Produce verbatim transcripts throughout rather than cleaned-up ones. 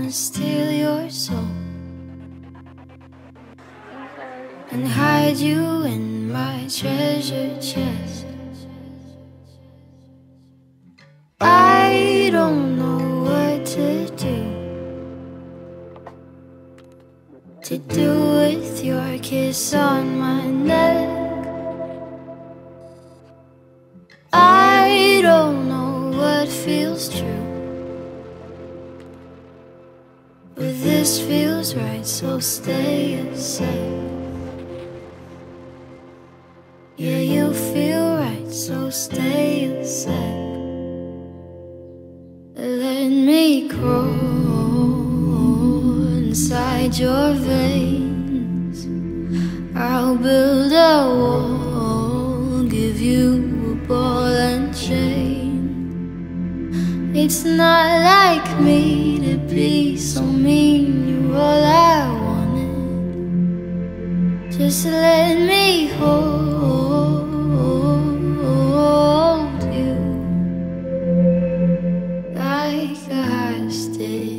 wanna steal your soul and hide you in my treasure chest. I don't know what to do To do with your kiss on my neck. I don't know what feels true, but this feels right, so stay a sec. Yeah, you feel right, so stay a sec. Let me crawl inside your veins. I'll build a wall, give you a ball and chain. It's not like me to be so mean, you're all I wanted. Just let me hold you like a hostage.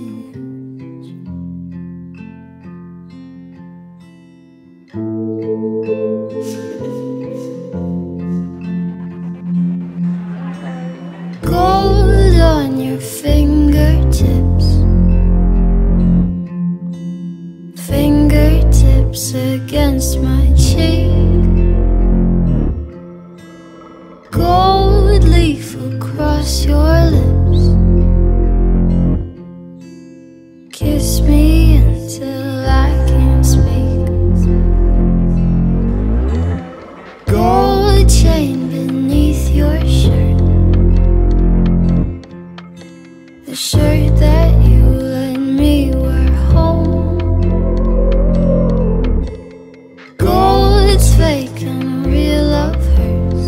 Gold on your fingertips, fingertips against my cheek. Gold leaf across your lips. Kiss me until I can't speak. Gold chain beneath your shirt, the shirt that you let me wear home. Gold, it's fake and real love hurts,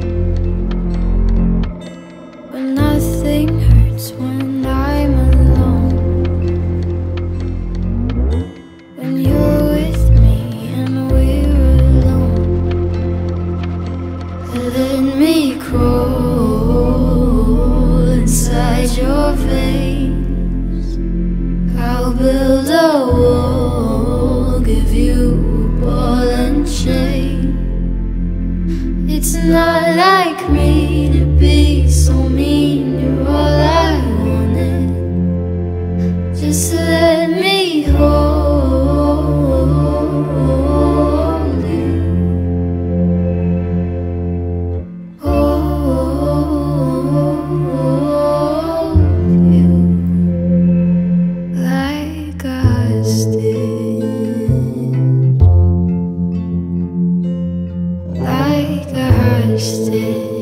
but nothing hurts when I'm alone. When you're with me and we're alone. Let me crawl inside your veins. I'll build a wall, give you a ball and chain. It's not like me to be so mean, you're all I wanted. Just let me hold you, hold you like a hostage, like a hostage.